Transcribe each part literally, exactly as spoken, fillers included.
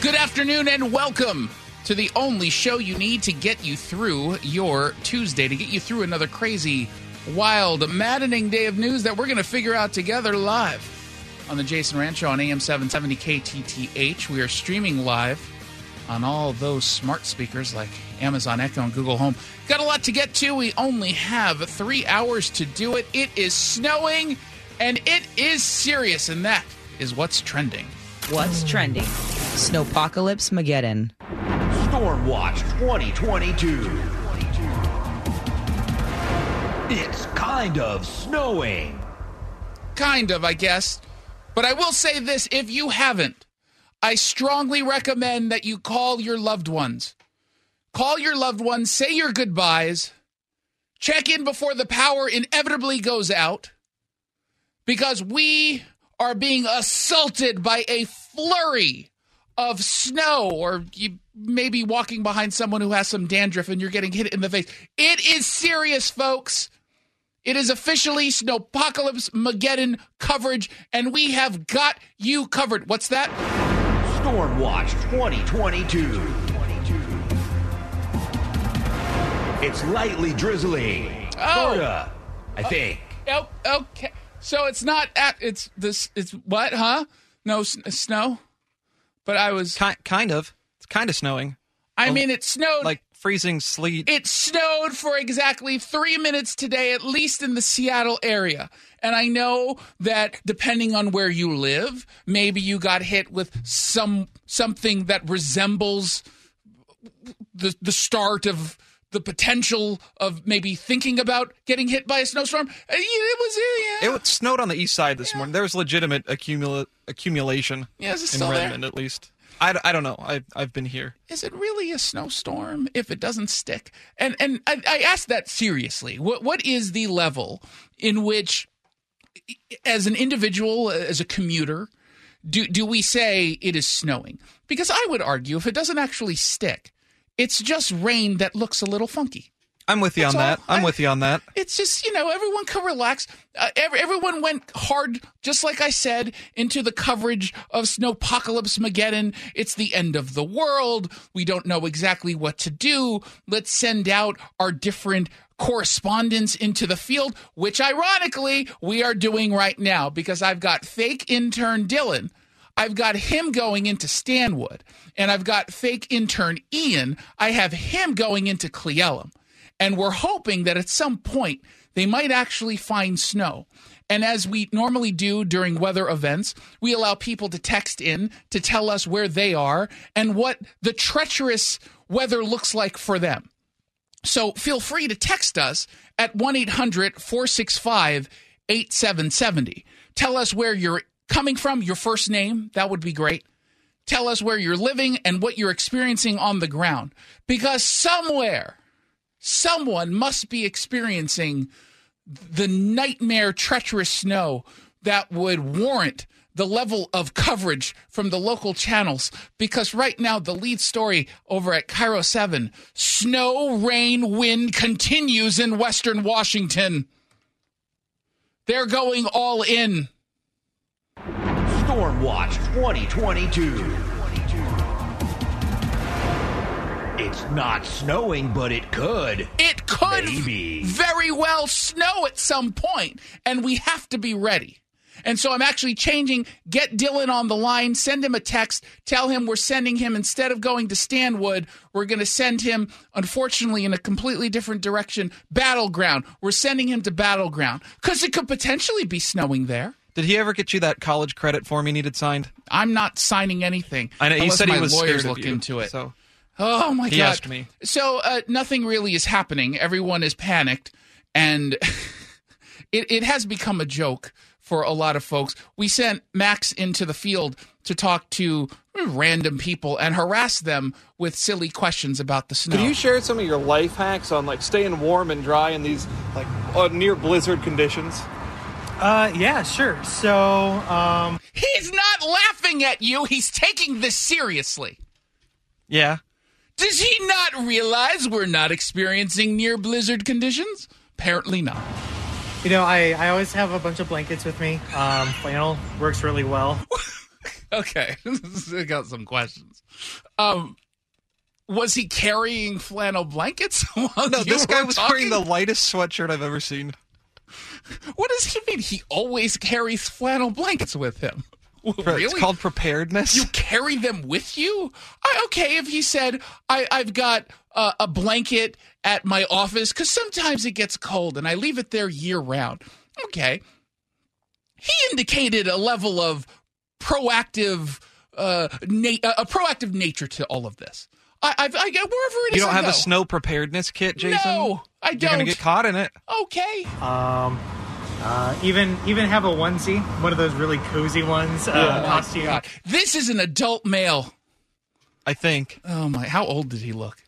Good afternoon and welcome to the only show you need to get you through your Tuesday, to get you through another crazy, wild, maddening day of news that we're going to figure out together live on the Jason Rant Show on A M seven seventy K T T H. We are streaming live on all those smart speakers like Amazon Echo and Google Home. Got a lot to get to. We only have three hours to do it. It is snowing, and it is serious, and that is what's trending. What's trending? Snowpocalypse Mageddon. Stormwatch twenty twenty-two. It's kind of snowing. Kind of, I guess. But I will say this, if you haven't, I strongly recommend that you call your loved ones. Call your loved ones, say your goodbyes, check in before the power inevitably goes out, because we are being assaulted by a flurry of snow, or you may be walking behind someone who has some dandruff and you're getting hit in the face. It is serious, folks. It is officially Snowpocalypse Mageddon coverage, and we have got you covered. What's that? Stormwatch twenty twenty-two. It's lightly drizzling. Oh. Sorta, I think. Oh, okay. So it's not at, it's this, it's what, huh? No s- snow? But I was... Ki- kind of. It's kind of snowing. I Oh, mean, it snowed... Like freezing sleet. It snowed for exactly three minutes today, at least in the Seattle area. And I know that depending on where you live, maybe you got hit with some something that resembles the the start of the potential of maybe thinking about getting hit by a snowstorm. It was, yeah. It snowed on the east side this morning. There was legitimate accumula- accumulation Yeah, is it in still there? Redmond, at least. I, I don't know. I, I've been here. Is it really a snowstorm if it doesn't stick? And and I, I asked that seriously. What what is the level in which, as an individual, as a commuter, do do we say it is snowing? Because I would argue if it doesn't actually stick, it's just rain that looks a little funky. I'm with you That's on that. all. I'm I- with you on that. It's just, you know, everyone can relax. Uh, every, everyone went hard, just like I said, into the coverage of Snowpocalypse Mageddon. It's the end of the world. We don't know exactly what to do. Let's send out our different correspondents into the field, which ironically we are doing right now, because I've got fake intern Dylan. I've got him going into Stanwood, and I've got fake intern Ian. I have him going into Cleellum. And we're hoping that at some point they might actually find snow. And as we normally do during weather events, we allow people to text in to tell us where they are and what the treacherous weather looks like for them. So feel free to text us at one eight hundred four six five eight seven seven zero. Tell us where you're coming from, your first name. That would be great. Tell us where you're living and what you're experiencing on the ground. Because somewhere, someone must be experiencing the nightmare treacherous snow that would warrant the level of coverage from the local channels, because right now the lead story over at Cairo seven, snow, rain, wind continues in Western Washington. They're going all in. Stormwatch twenty twenty-two. It's not snowing, but it could. It could Maybe. very well snow at some point, and we have to be ready. And so I'm actually changing, get Dylan on the line, send him a text, tell him we're sending him, instead of going to Stanwood, we're going to send him, unfortunately, in a completely different direction, Battleground. We're sending him to Battleground, because it could potentially be snowing there. Did he ever get you that college credit form he needed signed? I'm not signing anything. I know. He unless said he my was lawyers scared look of you, into it. So Oh, my he God. asked me. So uh, nothing really is happening. Everyone is panicked, and it, it has become a joke for a lot of folks. We sent Max into the field to talk to random people and harass them with silly questions about the snow. Can you share some of your life hacks on like staying warm and dry in these like uh, near blizzard conditions? Uh, yeah, sure. So, um... He's not laughing at you. He's taking this seriously. Yeah. Does he not realize we're not experiencing near blizzard conditions? Apparently not. You know, I, I always have a bunch of blankets with me. Um, flannel works really well. Okay, I got some questions. Um, was he carrying flannel blankets? while No, you this guy were was talking? wearing the lightest sweatshirt I've ever seen. What does he mean? He always carries flannel blankets with him. Really? It's called preparedness. You carry them with you? I, okay, if he said, I, I've got uh, a blanket at my office because sometimes it gets cold and I leave it there year round. Okay. He indicated a level of proactive, uh, na- a proactive nature to all of this. I, I've, I get wherever it is. You don't I have go. a snow preparedness kit, Jason? No, I don't. You're going to get caught in it. Okay. Um, uh, even even have a onesie, one of those really cozy ones. Uh, Oh, my costume. God. This is an adult male. I think. Oh my! How old did he look?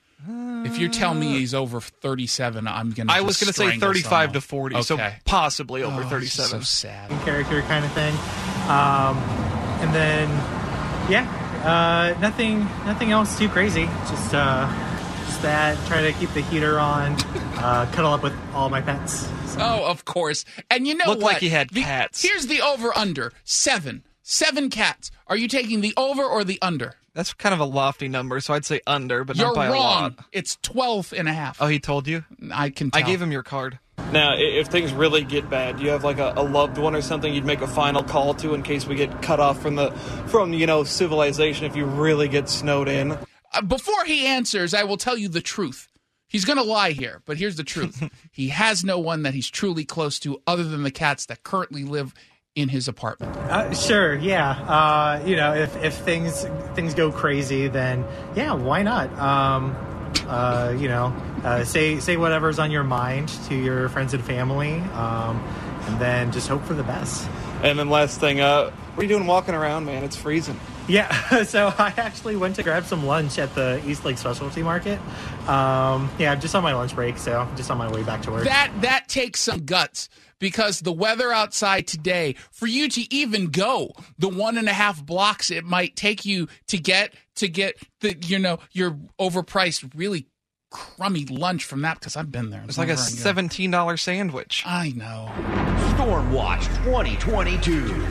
If you tell me he's over thirty-seven, I'm gonna. I just was going to say strangle thirty-five to someone. forty, so Okay. possibly over Oh, thirty-seven. So sad. Character kind of thing. Um, and then, yeah, uh, nothing nothing else too crazy. Just uh, just that. Try to keep the heater on. Uh, cuddle up with all my pets. So. Oh, of course. And you know Looked what? like he had The- cats. Here's the over/under: seven. Seven cats. Are you taking the over or the under? That's kind of a lofty number, so I'd say under, but You're not by a lot. wrong. It's twelve and a half. Oh, he told you? I can I tell. gave him your card. Now, i- if things really get bad, do you have like a, a loved one or something you'd make a final call to in case we get cut off from the from you know civilization if you really get snowed in? Uh, before he answers, I will tell you the truth. He's going to lie here, but here's the truth. He has no one that he's truly close to other than the cats that currently live in his apartment. Uh, sure, yeah. Uh, you know, if, if things things go crazy, then yeah, why not? Um, uh, you know, uh, say say whatever's on your mind to your friends and family, um, and then just hope for the best. And then last thing, uh, what are you doing walking around, man? It's freezing. Yeah, so I actually went to grab some lunch at the East Lake Specialty Market. Um, yeah, I'm just on my lunch break, so I'm just on my way back to work. That that takes some guts because the weather outside today, for you to even go the one and a half blocks it might take you to get to get the you know your overpriced, really crummy lunch from that because I've been there. It's like a seventeen dollars sandwich. I know. Stormwatch twenty twenty-two.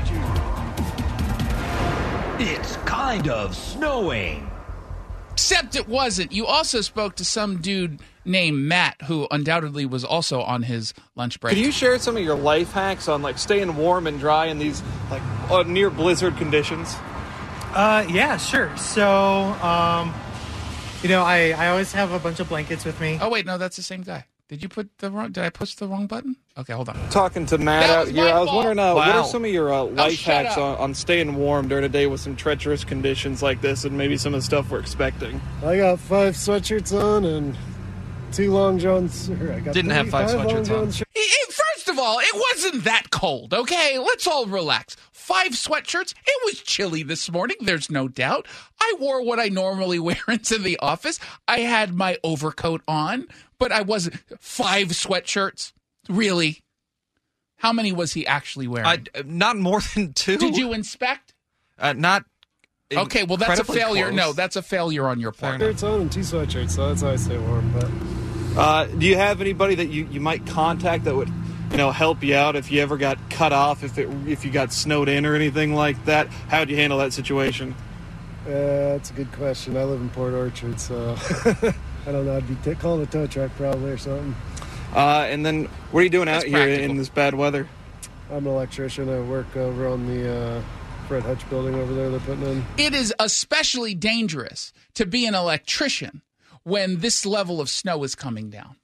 It's kind of snowing. Except it wasn't. You also spoke to some dude named Matt, who undoubtedly was also on his lunch break. Could you share some of your life hacks on like staying warm and dry in these like uh, near blizzard conditions? Uh, yeah, sure. So, um, you know, I, I always have a bunch of blankets with me. Oh wait, no, that's the same guy. Did you put the wrong? Did I push the wrong button? Okay, hold on. Talking to Matt That out was here, my I was fault. wondering uh, what Wow. are some of your uh, life shut hacks up. on, on staying warm during a day with some treacherous conditions like this, and maybe some of the stuff we're expecting. I got five sweatshirts on and two long johns. Or I got Didn't have five long sweatshirts on. john shirts. It- it- First of all, it wasn't that cold, okay? Let's all relax. Five sweatshirts. It was chilly this morning, there's no doubt. I wore what I normally wear into the office. I had my overcoat on, but I wasn't. Five sweatshirts? Really? How many was he actually wearing? I, not more than two. Did you inspect? Uh, not. Okay, well, that's a incredibly failure. close. No, that's a failure on your part. Fair Shirts on and two sweatshirts, so that's how I stay warm. But Uh, do you have anybody that you, you might contact that would, you know, help you out if you ever got cut off, if it if you got snowed in or anything like that? How would you handle that situation? uh, that's a good question. I live in Port Orchard, so I don't know. I'd be t- calling a tow truck probably or something. Uh, and then what are you doing That's out here practical. in this bad weather? I'm an electrician. I work over on the uh, Fred Hutch building over there they're putting in. It is especially dangerous to be an electrician when this level of snow is coming down.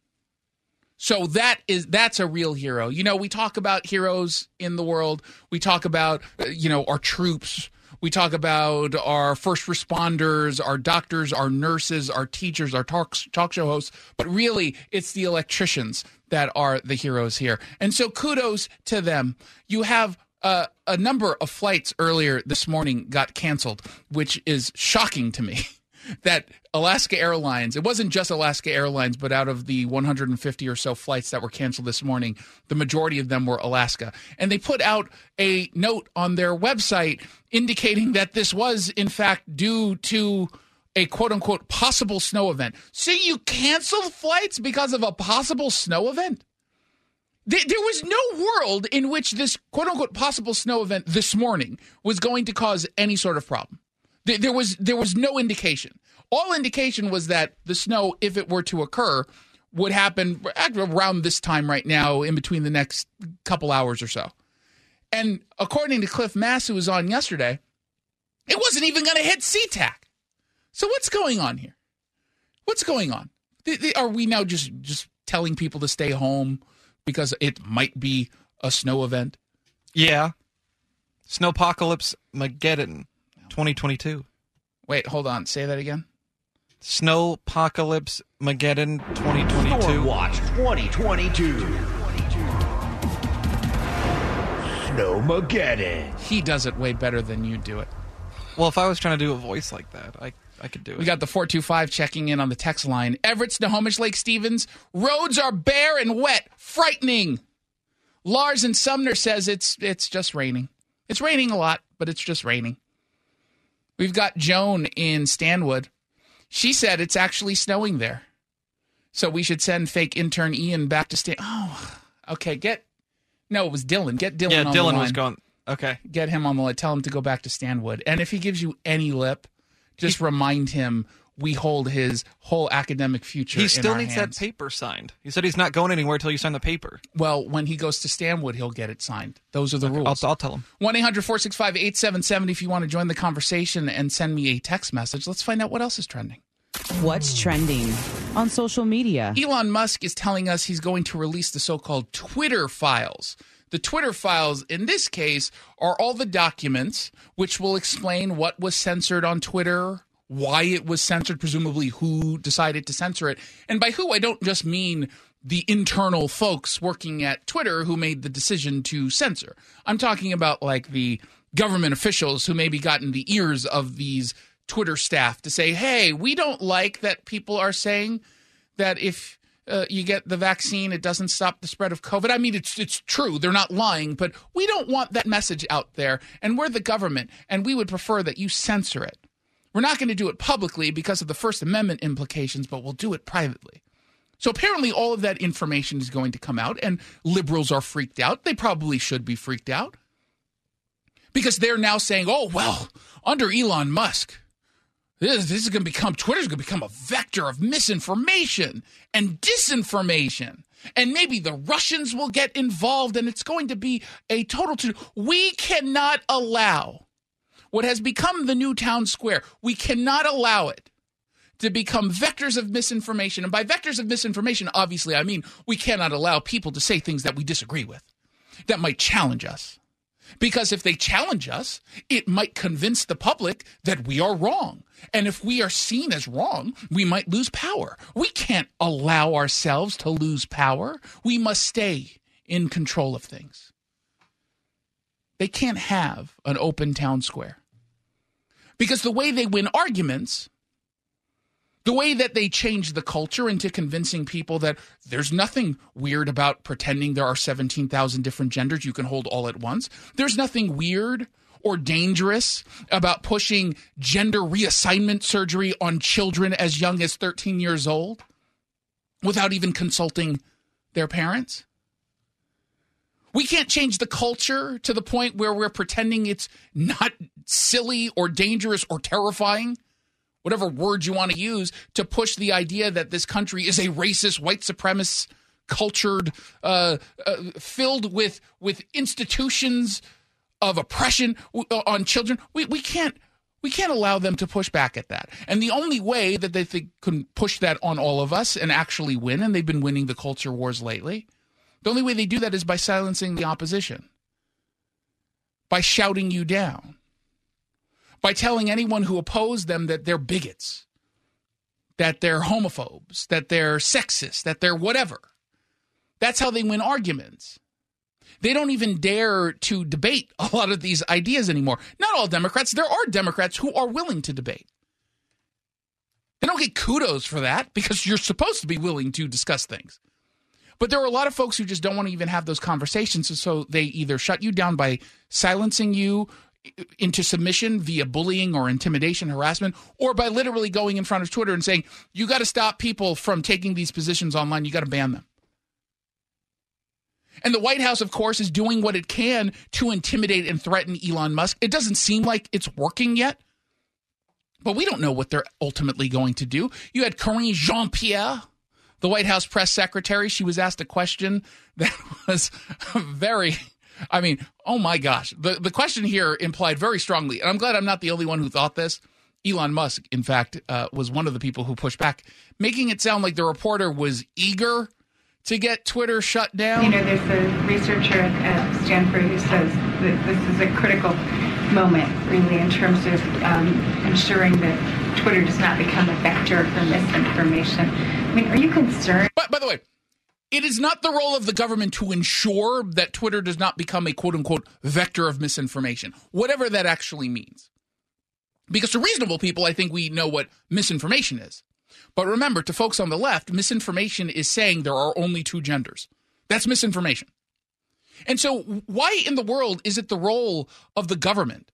So that is that's a real hero. You know, we talk about heroes in the world. We talk about, uh, you know, our troops. We talk about our first responders, our doctors, our nurses, our teachers, our talk, talk show hosts. But really, it's the electricians that are the heroes here. And so kudos to them. You have uh, a number of flights earlier this morning got canceled, which is shocking to me. That Alaska Airlines, it wasn't just Alaska Airlines, but out of the one hundred fifty or so flights that were canceled this morning, the majority of them were Alaska. And they put out a note on their website indicating that this was, in fact, due to a quote-unquote possible snow event. So you canceled flights because of a possible snow event? There was no world in which this quote-unquote possible snow event this morning was going to cause any sort of problem. There was there was no indication. All indication was that the snow, if it were to occur, would happen around this time right now, in between the next couple hours or so. And according to Cliff Mass, who was on yesterday, it wasn't even going to hit SeaTac. So what's going on here? What's going on? Are we now just, just telling people to stay home because it might be a snow event? Yeah. Snowpocalypse Mageddon twenty twenty-two. Wait, hold on. Say that again. Snowpocalypse Mageddon twenty twenty-two. Stormwatch twenty twenty-two. Snowmageddon. He does it way better than you do it. Well, if I was trying to do a voice like that, I I could do it. We got the four two five checking in on the text line. Everett, Snohomish, Lake Stevens, roads are bare and wet, frightening. Lars in Sumner says it's it's just raining. It's raining a lot, but it's just raining. We've got Joan in Stanwood. She said it's actually snowing there. So we should send fake intern Ian back to Stan. Oh, okay. Get no, it was Dylan. Get Dylan. Yeah, on Dylan the line. was going. Okay. Get him on the line. Tell him to go back to Stanwood. And if he gives you any lip, just remind him we hold his whole academic future. He in still our needs hands. that paper signed. He said he's not going anywhere until you sign the paper. Well, when he goes to Stanwood, he'll get it signed. Those are the Okay, rules. I'll, I'll tell him. one eight hundred four six five eight seven seven if you want to join the conversation and send me a text message. Let's find out what else is trending. What's trending on social media? Elon Musk is telling us he's going to release the so-called Twitter files. The Twitter files, in this case, are all the documents which will explain what was censored on Twitter, why it was censored, presumably who decided to censor it. And by who, I don't just mean the internal folks working at Twitter who made the decision to censor. I'm talking about like the government officials who maybe got in the ears of these Twitter staff to say, hey, we don't like that people are saying that if uh, you get the vaccine, it doesn't stop the spread of COVID. I mean, it's it's true. They're not lying, but we don't want that message out there. And we're the government, and we would prefer that you censor it. We're not going to do it publicly because of the First Amendment implications, but we'll do it privately. So apparently all of that information is going to come out, and liberals are freaked out. They probably should be freaked out because they're now saying, oh, well, under Elon Musk, This, this is going to become, Twitter's going to become a vector of misinformation and disinformation. And maybe the Russians will get involved, and it's going to be a total... To, we cannot allow what has become the new town square. We cannot allow it to become vectors of misinformation. And by vectors of misinformation, obviously, I mean we cannot allow people to say things that we disagree with, that might challenge us. Because if they challenge us, it might convince the public that we are wrong. And if we are seen as wrong, we might lose power. We can't allow ourselves to lose power. We must stay in control of things. They can't have an open town square. Because the way they win arguments, the way that they change the culture into convincing people that there's nothing weird about pretending there are seventeen thousand different genders you can hold all at once. There's nothing weird or dangerous about pushing gender reassignment surgery on children as young as thirteen years old without even consulting their parents. We can't change the culture to the point where we're pretending it's not silly or dangerous or terrifying, whatever word you want to use, to push the idea that this country is a racist, white supremacist, cultured, uh, uh, filled with with institutions of oppression on children. We we can't we can't allow them to push back at that. And the only way that they think can push that on all of us and actually win, and they've been winning the culture wars lately, the only way they do that is by silencing the opposition, by shouting you down, by telling anyone who opposed them that they're bigots, that they're homophobes, that they're sexist, that they're whatever. That's how they win arguments. They don't even dare to debate a lot of these ideas anymore. Not all Democrats. There are Democrats who are willing to debate. They don't get kudos for that because you're supposed to be willing to discuss things. But there are a lot of folks who just don't want to even have those conversations, and so they either shut you down by silencing you into submission via bullying or intimidation, harassment, or by literally going in front of Twitter and saying, you got to stop people from taking these positions online. You got to ban them. And the White House, of course, is doing what it can to intimidate and threaten Elon Musk. It doesn't seem like it's working yet, but we don't know what they're ultimately going to do. You had Karine Jean-Pierre, the White House press secretary. She was asked a question that was very, I mean, oh my gosh. The, the question here implied very strongly, and I'm glad I'm not the only one who thought this. Elon Musk, in fact, uh, was one of the people who pushed back, making it sound like the reporter was eager to get Twitter shut down. You know, there's a researcher at, at Stanford who says that this is a critical moment, really, in terms of um, ensuring that Twitter does not become a vector for misinformation. I mean, are you concerned? But, by the way, it is not the role of the government to ensure that Twitter does not become a quote-unquote vector of misinformation, whatever that actually means. Because to reasonable people, I think we know what misinformation is. But remember, to folks on the left, misinformation is saying there are only two genders. That's misinformation. And so why in the world is it the role of the government,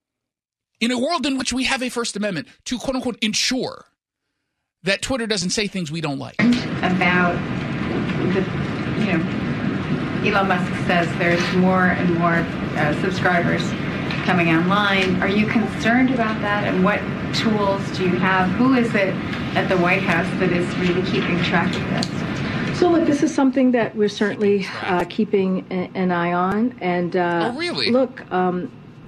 in a world in which we have a First Amendment, to quote-unquote ensure that Twitter doesn't say things we don't like? About the, you know, Elon Musk says there's more and more uh, subscribers coming online. Are you concerned about that? And what tools do you have? Who is it at the White House that is really keeping track of this? So, look, this is something that we're certainly uh, keeping a, an eye on. And uh, oh, really? Look, um,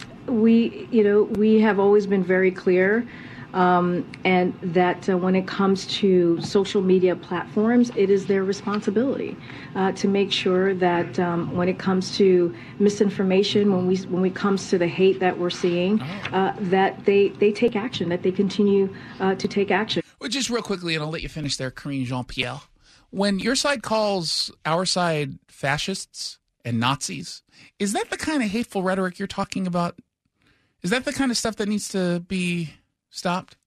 we, you know, we have always been very clear. Um, and that uh, when it comes to social media platforms, it is their responsibility uh, to make sure that um, when it comes to misinformation, when we when it comes to the hate that we're seeing, uh, that they, they take action, that they continue uh, to take action. Well, just real quickly, and I'll let you finish there, Karine Jean-Pierre. When your side calls our side fascists and Nazis, is that the kind of hateful rhetoric you're talking about? Is that the kind of stuff that needs to be stopped?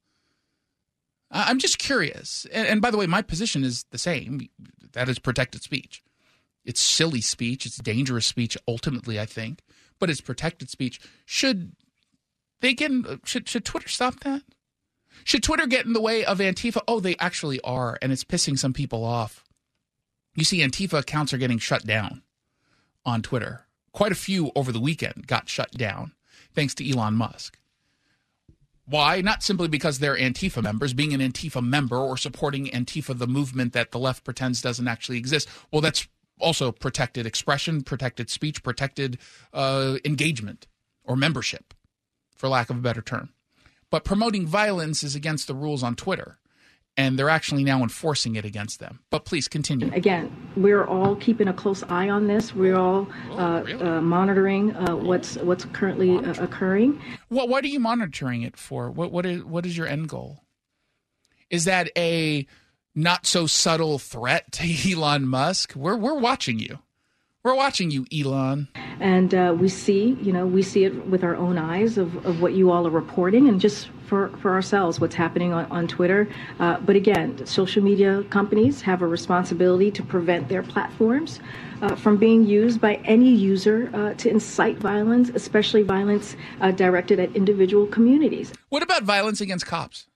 I'm just curious. And, and by the way, my position is the same. That is protected speech. It's silly speech. It's dangerous speech, ultimately, I think. But it's protected speech. Should they get in, should, should Twitter stop that? Should Twitter get in the way of Antifa? Oh, they actually are, and it's pissing some people off. You see, Antifa accounts are getting shut down on Twitter. Quite a few over the weekend got shut down, thanks to Elon Musk. Why? Not simply because they're Antifa members. Being an Antifa member or supporting Antifa, the movement that the left pretends doesn't actually exist, well, that's also protected expression, protected speech, protected uh, engagement or membership, for lack of a better term. But promoting violence is against the rules on Twitter, and they're actually now enforcing it against them. But please continue. Again, we're all keeping a close eye on this. We're all uh, really? uh, monitoring uh, what's what's currently uh, occurring. Well, what are you monitoring it for? What what is what is your end goal? Is that a not so subtle threat to Elon Musk? We're we're watching you. We're watching you, Elon. And uh, we see, you know, we see it with our own eyes of, of what you all are reporting, and just for, for ourselves, what's happening on, on Twitter. Uh, but again, social media companies have a responsibility to prevent their platforms uh, from being used by any user uh, to incite violence, especially violence uh, directed at individual communities. What about violence against cops?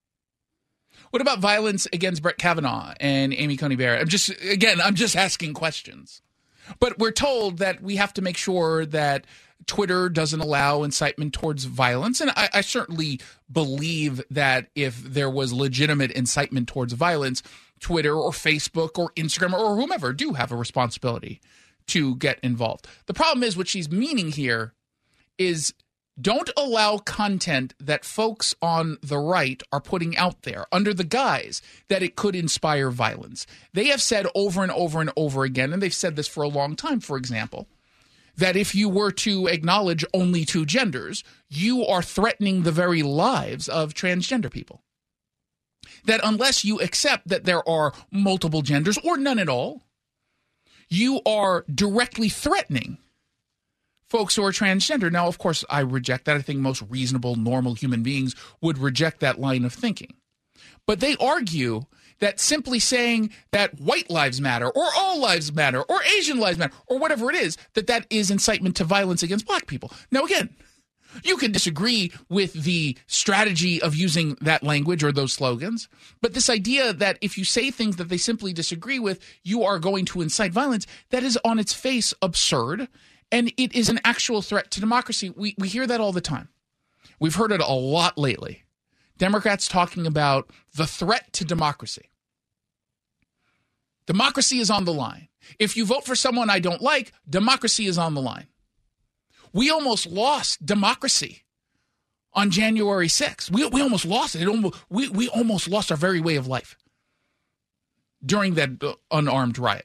What about violence against Brett Kavanaugh and Amy Coney Barrett? I'm just, again, I'm just asking questions. But we're told that we have to make sure that Twitter doesn't allow incitement towards violence. And I, I certainly believe that if there was legitimate incitement towards violence, Twitter or Facebook or Instagram or whomever do have a responsibility to get involved. The problem is what she's meaning here is don't allow content that folks on the right are putting out there under the guise that it could inspire violence. They have said over and over and over again, and they've said this for a long time, for example, that if you were to acknowledge only two genders, you are threatening the very lives of transgender people. That unless you accept that there are multiple genders or none at all, you are directly threatening folks who are transgender. Now, of course, I reject that. I think most reasonable, normal human beings would reject that line of thinking. But they argue that simply saying that white lives matter or all lives matter or Asian lives matter or whatever it is, that that is incitement to violence against black people. Now, again, You can disagree with the strategy of using that language or those slogans, but this idea that if you say things that they simply disagree with, you are going to incite violence, that is on its face absurd, and it is an actual threat to democracy. We we hear that all the time. We've heard it a lot lately. Democrats talking about the threat to democracy. Democracy is on the line. If you vote for someone I don't like, democracy is on the line. We almost lost democracy on January sixth. We we almost lost it. it almost, we, we almost lost our very way of life during that uh, unarmed riot.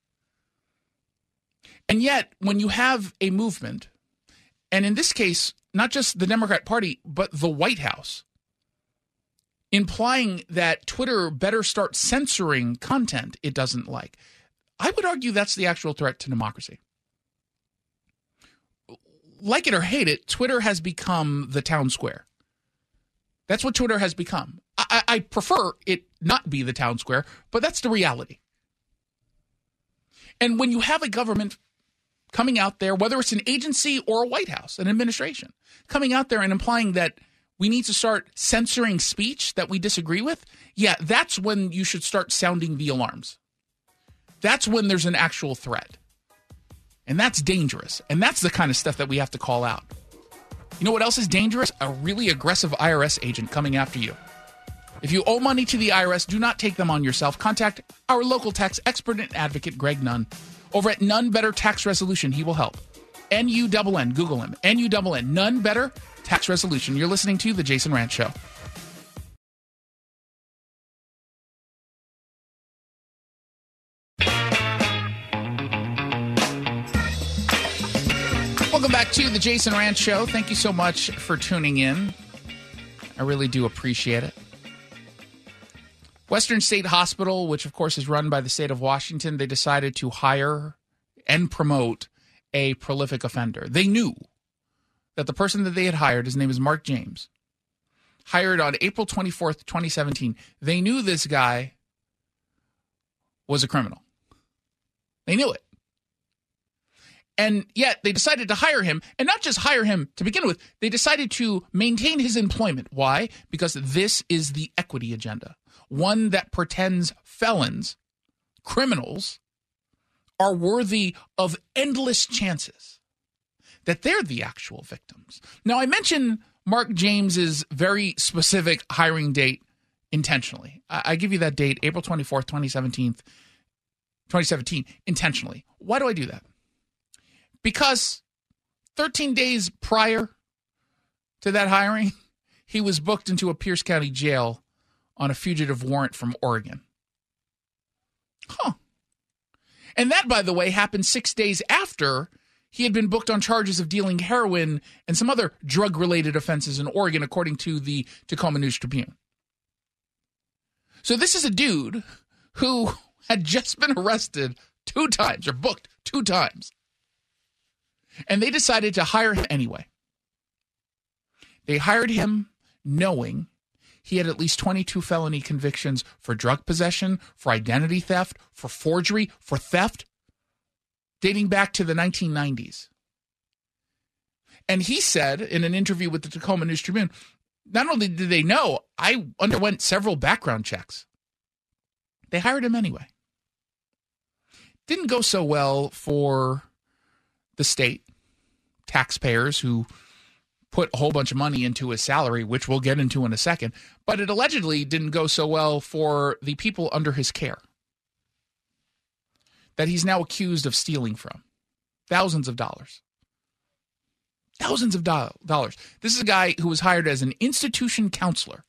And yet, when you have a movement, and in this case, not just the Democrat Party, but the White House, implying that Twitter better start censoring content it doesn't like, I would argue that's the actual threat to democracy. Like it or hate it, Twitter has become the town square. That's what Twitter has become. I, I prefer it not be the town square, but that's the reality. And when you have a government coming out there, whether it's an agency or a White House, an administration, coming out there and implying that we need to start censoring speech that we disagree with, yeah, that's when you should start sounding the alarms. That's when there's an actual threat. And that's dangerous. And that's the kind of stuff that we have to call out. You know what else is dangerous? A really aggressive I R S agent coming after you. If you owe money to the I R S, do not take them on yourself. Contact our local tax expert and advocate, Greg Nunn, over at Nunn Better Tax Resolution. He will help. N U N N. Google him. N U N N. Nunn Better Tax Resolution. You're listening to The Jason Rantz Show. Welcome back to The Jason Rantz Show. Thank you so much for tuning in. I really do appreciate it. Western State Hospital, which of course is run by the state of Washington, they decided to hire and promote a prolific offender. They knew that the person that they had hired, his name is Mark James, hired on April twenty-fourth, twenty seventeen. They knew this guy was a criminal. They knew it. And yet they decided to hire him, and not just hire him to begin with, they decided to maintain his employment. Why? Because this is the equity agenda, one that pretends felons, criminals, are worthy of endless chances, that they're the actual victims. Now, I mentioned Mark James's very specific hiring date intentionally. I, I give you that date, April twenty-fourth, twenty seventeen, twenty seventeen, intentionally. Why do I do that? Because thirteen days prior to that hiring, he was booked into a Pierce County jail on a fugitive warrant from Oregon. Huh. And that, by the way, happened six days after he had been booked on charges of dealing heroin and some other drug-related offenses in Oregon, according to the Tacoma News Tribune. So this is a dude who had just been arrested two times, or booked two times. And they decided to hire him anyway. They hired him knowing he had at least twenty-two felony convictions for drug possession, for identity theft, for forgery, for theft, dating back to the nineteen nineties. And he said in an interview with the Tacoma News Tribune, not only did they know, I underwent several background checks. They hired him anyway. Didn't go so well for the state, taxpayers who put a whole bunch of money into his salary, which we'll get into in a second, but it allegedly didn't go so well for the people under his care that he's now accused of stealing from. Thousands of dollars. Thousands of do- dollars. This is a guy who was hired as an institution counselor.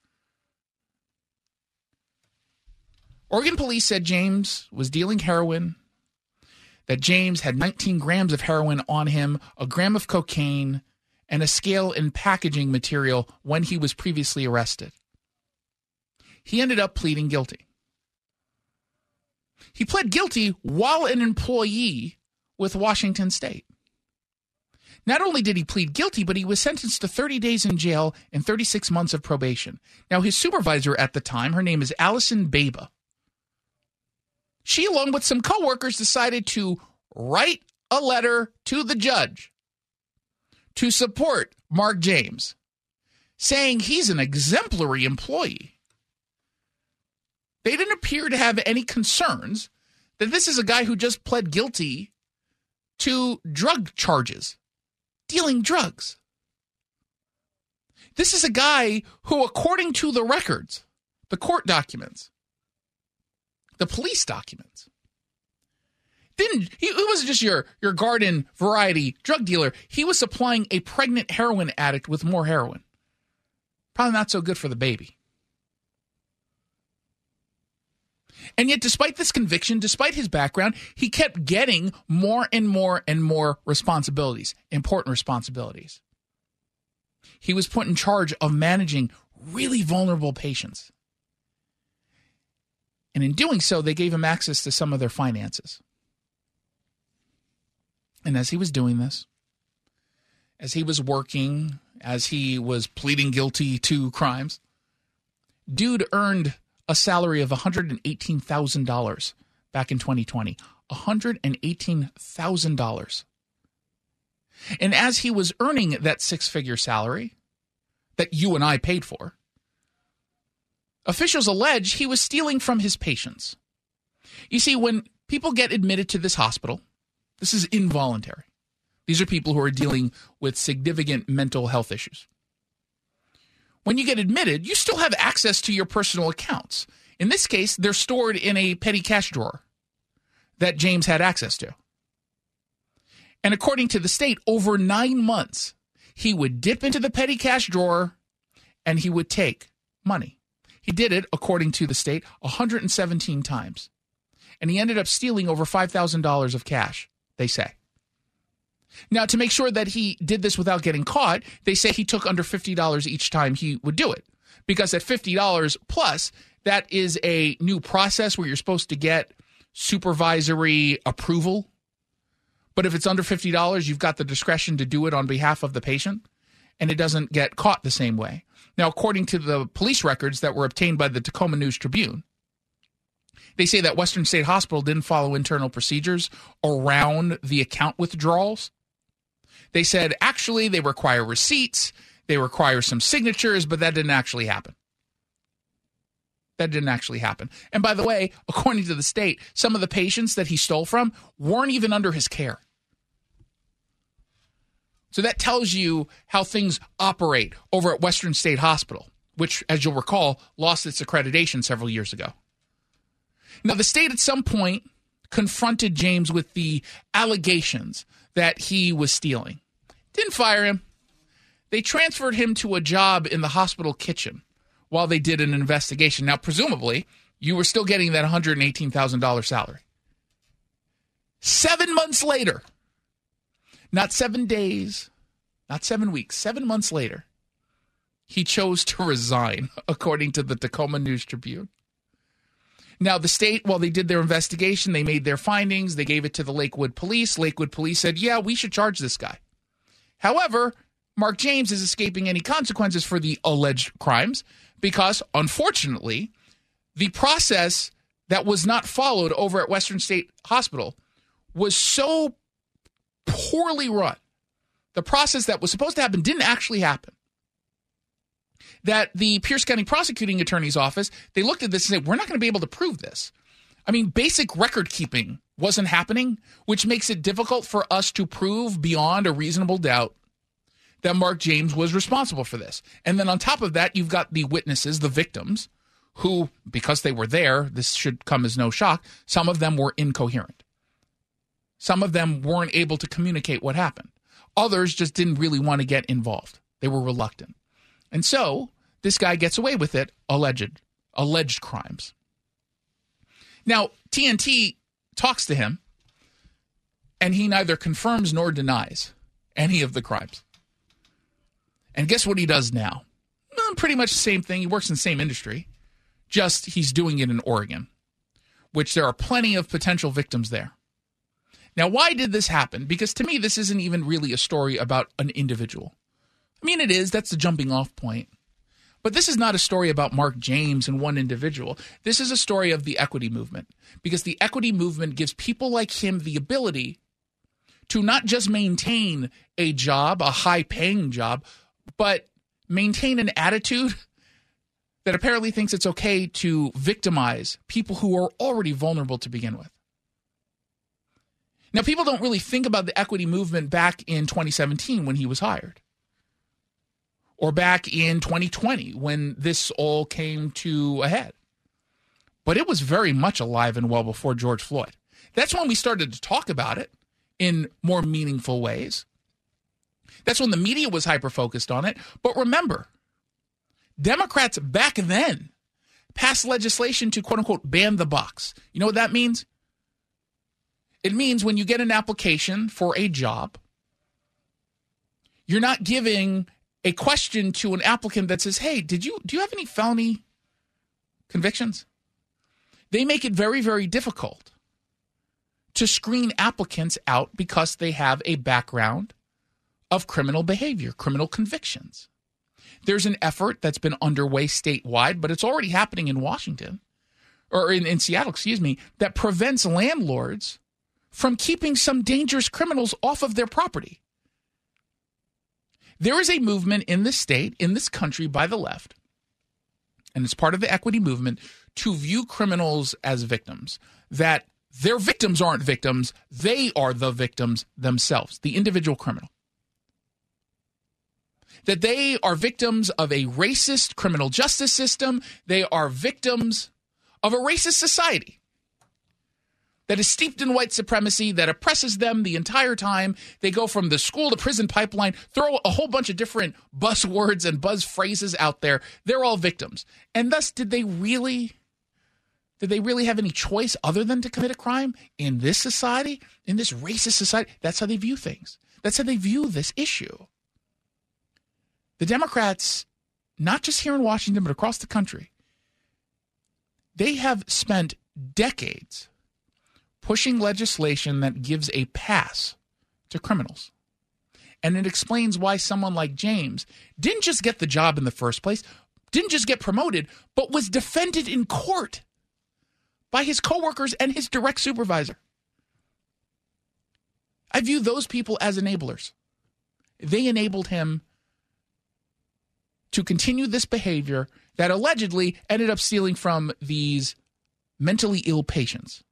Oregon police said James was dealing heroin, that James had nineteen grams of heroin on him, a gram of cocaine, and a scale and packaging material when he was previously arrested. He ended up pleading guilty. He pled guilty while an employee with Washington State. Not only did he plead guilty, but he was sentenced to thirty days in jail and thirty-six months of probation. Now, his supervisor at the time, her name is Allison Baba. She, along with some coworkers, decided to write a letter to the judge to support Mark James, saying he's an exemplary employee. They didn't appear to have any concerns that this is a guy who just pled guilty to drug charges, dealing drugs. This is a guy who, according to the records, the court documents, the police documents, didn't he, he wasn't just your, your garden variety drug dealer. He was supplying a pregnant heroin addict with more heroin. Probably not so good for the baby. And yet, despite this conviction, despite his background, he kept getting more and more and more responsibilities, important responsibilities. He was put in charge of managing really vulnerable patients. And in doing so, they gave him access to some of their finances. And as he was doing this, as he was working, as he was pleading guilty to crimes, dude earned a salary of one hundred eighteen thousand dollars back in twenty twenty. one hundred eighteen thousand dollars. And as he was earning that six-figure salary that you and I paid for, officials allege he was stealing from his patients. You see, when people get admitted to this hospital, this is involuntary. These are people who are dealing with significant mental health issues. When you get admitted, you still have access to your personal accounts. In this case, they're stored in a petty cash drawer that James had access to. And according to the state, over nine months, he would dip into the petty cash drawer and he would take money. He did it, according to the state, one hundred seventeen times. And he ended up stealing over five thousand dollars of cash, they say. Now, to make sure that he did this without getting caught, they say he took under fifty dollars each time he would do it. Because at fifty dollars plus, that is a new process where you're supposed to get supervisory approval. But if it's under fifty dollars, you've got the discretion to do it on behalf of the patient, and it doesn't get caught the same way. Now, according to the police records that were obtained by the Tacoma News Tribune, they say that Western State Hospital didn't follow internal procedures around the account withdrawals. They said, actually, they require receipts, they require some signatures, but that didn't actually happen. That didn't actually happen. And by the way, according to the state, some of the patients that he stole from weren't even under his care. So that tells you how things operate over at Western State Hospital, which, as you'll recall, lost its accreditation several years ago. Now, the state at some point confronted James with the allegations that he was stealing. Didn't fire him. They transferred him to a job in the hospital kitchen while they did an investigation. Now, presumably, you were still getting that one hundred eighteen thousand dollars salary. Seven months later, not seven days, not seven weeks, seven months later, he chose to resign, according to the Tacoma News Tribune. Now, the state, while they did their investigation, they made their findings. They gave it to the Lakewood police. Lakewood police said, yeah, we should charge this guy. However, Mark James is escaping any consequences for the alleged crimes because, unfortunately, the process that was not followed over at Western State Hospital was so poorly run. The process that was supposed to happen didn't actually happen. That the Pierce County Prosecuting Attorney's Office, they looked at this and said, we're not going to be able to prove this. I mean, basic record keeping wasn't happening, which makes it difficult for us to prove beyond a reasonable doubt that Mark James was responsible for this. And then on top of that, you've got the witnesses, the victims, who, because they were there, this should come as no shock, some of them were incoherent. Some of them weren't able to communicate what happened. Others just didn't really want to get involved. They were reluctant. And so this guy gets away with it, alleged, alleged crimes. Now, T N T talks to him, and he neither confirms nor denies any of the crimes. And guess what he does now? Well, pretty much the same thing. He works in the same industry, just he's doing it in Oregon, which there are plenty of potential victims there. Now, why did this happen? Because to me, this isn't even really a story about an individual. I mean, it is. That's the jumping off point. But this is not a story about Mark James and one individual. This is a story of the equity movement, because the equity movement gives people like him the ability to not just maintain a job, a high-paying job, but maintain an attitude that apparently thinks it's okay to victimize people who are already vulnerable to begin with. Now, people don't really think about the equity movement back in twenty seventeen when he was hired, or back in twenty twenty when this all came to a head. But it was very much alive and well before George Floyd. That's when we started to talk about it in more meaningful ways. That's when the media was hyper-focused on it. But remember, Democrats back then passed legislation to, quote-unquote, ban the box. You know what that means? It means when you get an application for a job, you're not giving a question to an applicant that says, hey, did you do you have any felony convictions? They make it very, very difficult to screen applicants out because they have a background of criminal behavior, criminal convictions. There's an effort that's been underway statewide, but it's already happening in Washington, or in, in Seattle, excuse me, that prevents landlords from keeping some dangerous criminals off of their property. There is a movement in this state, in this country, by the left, and it's part of the equity movement, to view criminals as victims, that their victims aren't victims, they are the victims themselves, the individual criminal. That they are victims of a racist criminal justice system, they are victims of a racist society that is steeped in white supremacy, that oppresses them the entire time. They go from the school to prison pipeline, throw a whole bunch of different buzzwords and buzz phrases out there. They're all victims. And thus, did they really, did they really have any choice other than to commit a crime in this society, in this racist society? That's how they view things. That's how they view this issue. The Democrats, not just here in Washington, but across the country, they have spent decades pushing legislation that gives a pass to criminals. And it explains why someone like James didn't just get the job in the first place, didn't just get promoted, but was defended in court by his coworkers and his direct supervisor. I view those people as enablers. They enabled him to continue this behavior that allegedly ended up stealing from these mentally ill patients.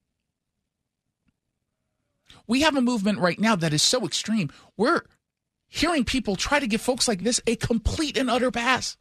We have a movement right now that is so extreme. We're hearing people try to give folks like this a complete and utter pass.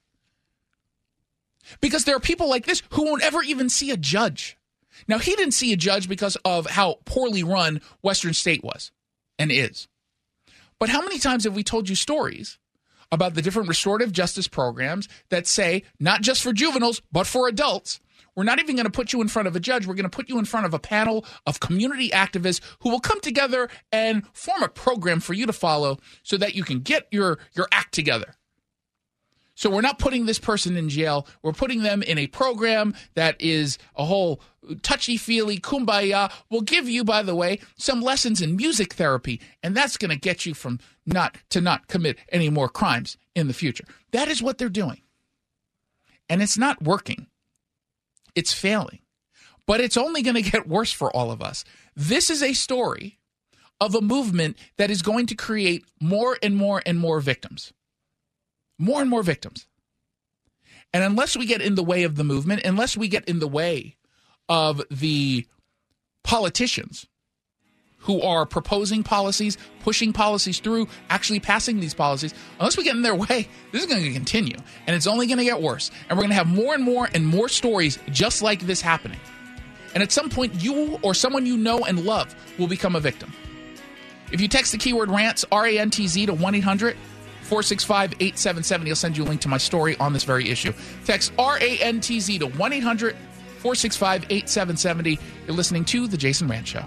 Because there are people like this who won't ever even see a judge. Now, he didn't see a judge because of how poorly run Western State was and is. But how many times have we told you stories about the different restorative justice programs that say, not just for juveniles, but for adults, we're not even going to put you in front of a judge. We're going to put you in front of a panel of community activists who will come together and form a program for you to follow so that you can get your, your act together. So we're not putting this person in jail. We're putting them in a program that is a whole touchy-feely kumbaya. We'll give you, by the way, some lessons in music therapy, and that's going to get you from not to not commit any more crimes in the future. That is what they're doing. And it's not working. It's failing. But it's only going to get worse for all of us. This is a story of a movement that is going to create more and more and more victims. More and more victims. And unless we get in the way of the movement, unless we get in the way of the politicians who are proposing policies, pushing policies through, actually passing these policies, unless we get in their way, this is going to continue. And it's only going to get worse. And we're going to have more and more and more stories just like this happening. And at some point, you or someone you know and love will become a victim. If you text the keyword RANTZ, R A N T Z, to one eight hundred four six five eight seven seven zero, I'll send you a link to my story on this very issue. Text R A N T Z to one eight hundred four six five eight seven seven zero. You're listening to The Jason Rantz Show.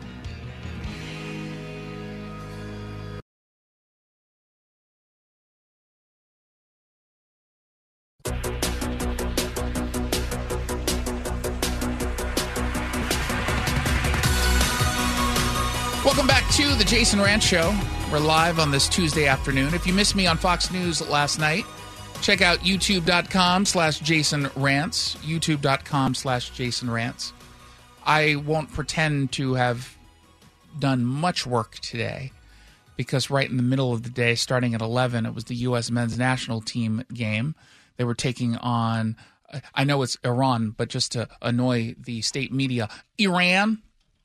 Welcome back to The Jason Rantz Show. We're live on this Tuesday afternoon. If you missed me on Fox News last night, check out youtube.com slash Jason Rantz, youtube.com slash Jason Rantz. I won't pretend to have done much work today. because right in the middle of the day, starting at eleven, it was the U S men's national team game. They were taking on, I know it's Iran, but just to annoy the state media, Iran.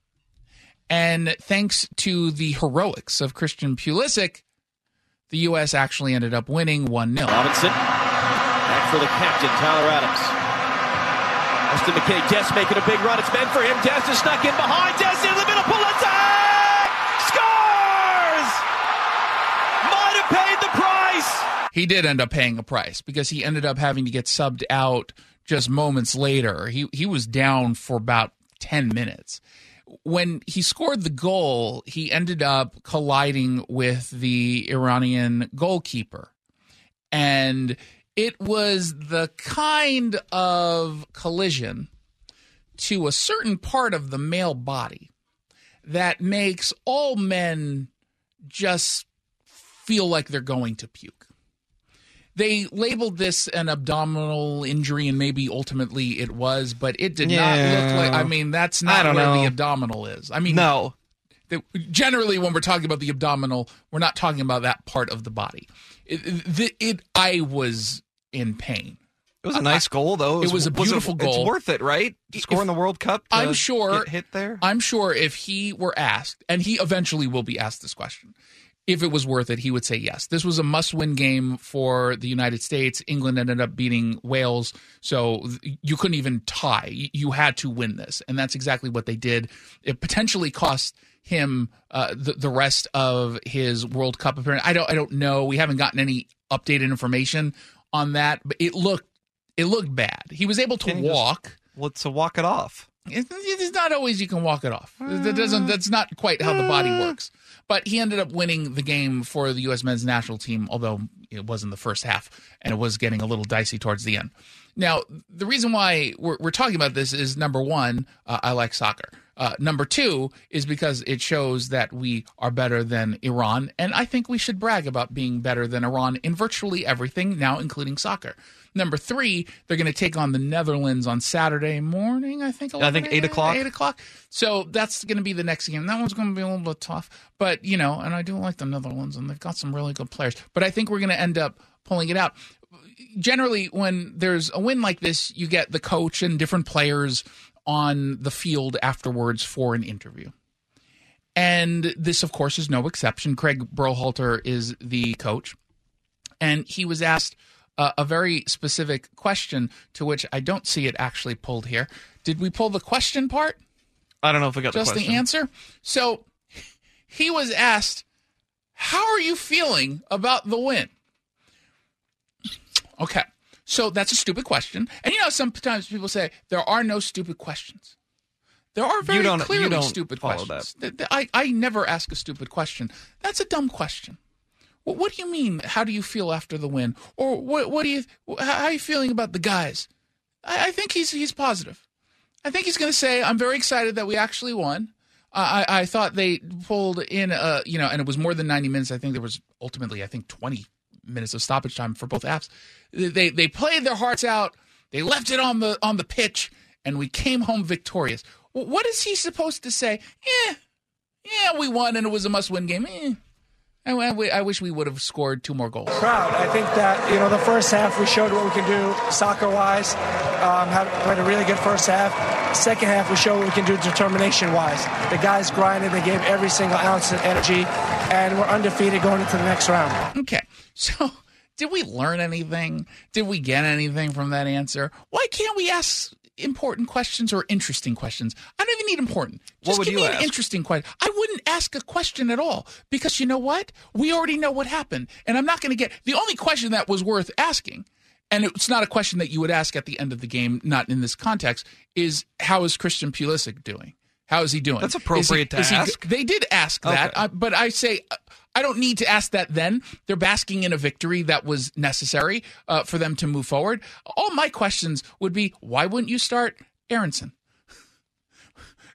And thanks to the heroics of Christian Pulisic, the U S actually ended up winning one nil. Robinson, back for the captain, Tyler Adams. Austin McKay, Des making a big run. It's meant for him. Des is stuck in behind. Des in the middle. Pulisic scores! Might have paid the price. He did end up paying a price because he ended up having to get subbed out just moments later. He he was down for about ten minutes. When he scored the goal, he ended up colliding with the Iranian goalkeeper. And it was the kind of collision to a certain part of the male body that makes all men just feel like they're going to puke. They labeled this an abdominal injury, and maybe ultimately it was, but it did yeah. not look like, I mean, that's not where know. the abdominal is. I mean, no. The, generally, when we're talking about the abdominal, we're not talking about that part of the body. It, it, it I was in pain. It was a nice I, goal, though. It was, was a beautiful was it, goal. It's worth it, right? Scoring the World Cup. To I'm sure. Get hit there. I'm sure if he were asked, and he eventually will be asked this question, if it was worth it, he would say yes. This was a must-win game for the United States. England ended up beating Wales, so you couldn't even tie. You had to win this, and that's exactly what they did. It potentially cost him uh, the, the rest of his World Cup appearance. I don't. I don't know. We haven't gotten any updated information on that, but it looked it looked bad. He was able to walk. Just, well, to walk it off. It's, it's not always you can walk it off. That doesn't. That's not quite how the body works. But he ended up winning the game for the U S men's national team, although it was in the first half, and it was getting a little dicey towards the end. Now, the reason why we're, we're talking about this is, number one, uh, I like soccer. Uh, number two is because it shows that we are better than Iran, and I think we should brag about being better than Iran in virtually everything, now including soccer. Number three, they're going to take on the Netherlands on Saturday morning, I think. I think eight o'clock. eight o'clock. So that's going to be the next game. That one's going to be a little bit tough. But, you know, and I do like the Netherlands, and they've got some really good players. But I think we're going to end up pulling it out. Generally, when there's a win like this, you get the coach and different players on the field afterwards for an interview. And this, of course, is no exception. Craig Berhalter is the coach. And he was asked uh, a very specific question, to which I don't see it actually pulled here. Did we pull the question part? I don't know if we got Just the question. the answer? So he was asked, how are you feeling about the win? Okay. So that's a stupid question. And, you know, sometimes people say there are no stupid questions. There are very you don't, clearly you don't stupid follow questions. That. I, I never ask a stupid question. That's a dumb question. Well, what do you mean, how do you feel after the win? Or what, what do you, how are you feeling about the guys? I, I think he's he's positive. I think he's going to say, I'm very excited that we actually won. Uh, I, I thought they pulled in, a, you know, and it was more than ninety minutes. I think there was ultimately, I think, twenty minutes of stoppage time for both halves. They they played their hearts out. They left it on the on the pitch, and we came home victorious. Well, what is he supposed to say? Yeah, yeah, we won, and it was a must-win game. Eh. I, I, I wish we would have scored two more goals. Proud. I think that, you know, the first half we showed what we can do soccer-wise. Um, had, had a really good first half. Second half we showed what we can do determination-wise. The guys grinded. They gave every single ounce of energy, and we're undefeated going into the next round. Okay, so did we learn anything? Did we get anything from that answer? Why can't we ask important questions or interesting questions? I don't even need important. Just what would give you me ask? an interesting question. I wouldn't ask a question at all because you know what? We already know what happened, and I'm not going to get the only question that was worth asking. And it's not a question that you would ask at the end of the game, not in this context, is how is Christian Pulisic doing? How is he doing? That's appropriate is he, to is ask. He, they did ask that, Okay. uh, but I say uh, I don't need to ask that then. They're basking in a victory that was necessary uh, for them to move forward. All my questions would be, why wouldn't you start Aronson?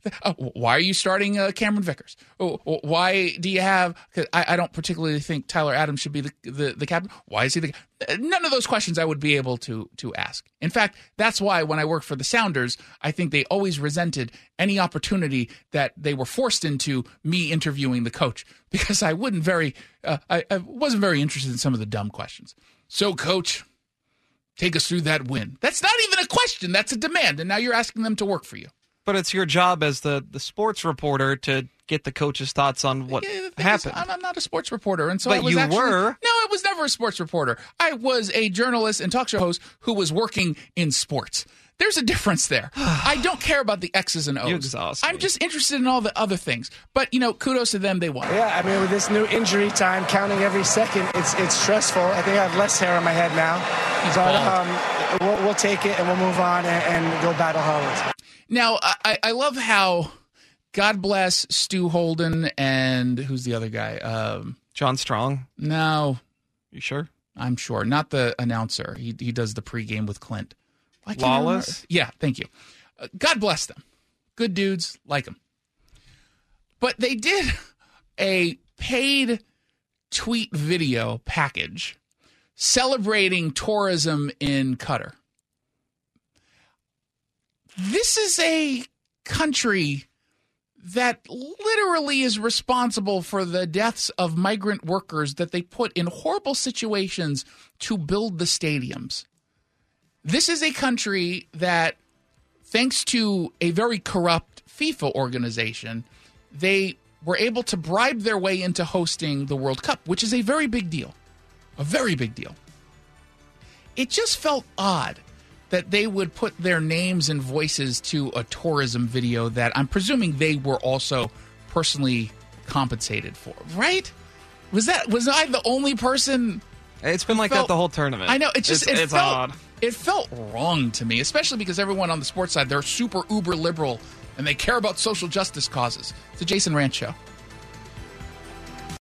Oh, why are you starting uh, Cameron Vickers? Oh, why do you have? Cause I, I don't particularly think Tyler Adams should be the, the the captain. Why is he the? None of those questions I would be able to to ask. In fact, that's why when I worked for the Sounders, I think they always resented any opportunity that they were forced into me interviewing the coach, because I wouldn't very uh, I, I wasn't very interested in some of the dumb questions. So, coach, take us through that win. That's not even a question. That's a demand. And now you're asking them to work for you. But it's your job as the, the sports reporter to get the coach's thoughts on what Yeah, the thing happened. is, I'm, I'm not a sports reporter. And so But I was you actually, were. No, I was never a sports reporter. I was a journalist and talk show host who was working in sports. There's a difference there. I don't care about the X's and O's. You exhaust me. I'm just interested in all the other things. But, you know, kudos to them. They won. Yeah, I mean, with this new injury time, counting every second, it's it's stressful. I think I have less hair on my head now. He's but bald. um, we'll, we'll take it and we'll move on and, and go battle Harwood. Now, I, I love how God bless Stu Holden and who's the other guy? Um, John Strong. no, You sure? I'm sure. Not the announcer. He he does the pregame with Clint. Why can't I Lawless? remember? Yeah, thank you. Uh, God bless them. Good dudes, like them. But they did a paid tweet video package celebrating tourism in Qatar. This is a country that literally is responsible for the deaths of migrant workers that they put in horrible situations to build the stadiums. This is a country that, thanks to a very corrupt FIFA organization, they were able to bribe their way into hosting the World Cup, which is a very big deal. A very big deal. It just felt odd that they would put their names and voices to a tourism video that I'm presuming they were also personally compensated for, right? Was that was I the only person? It's been like felt, that the whole tournament. I know. It just it's, it it's felt odd. it felt wrong to me, especially because everyone on the sports side, they're super uber liberal and they care about social justice causes. It's a Jason Ranch show.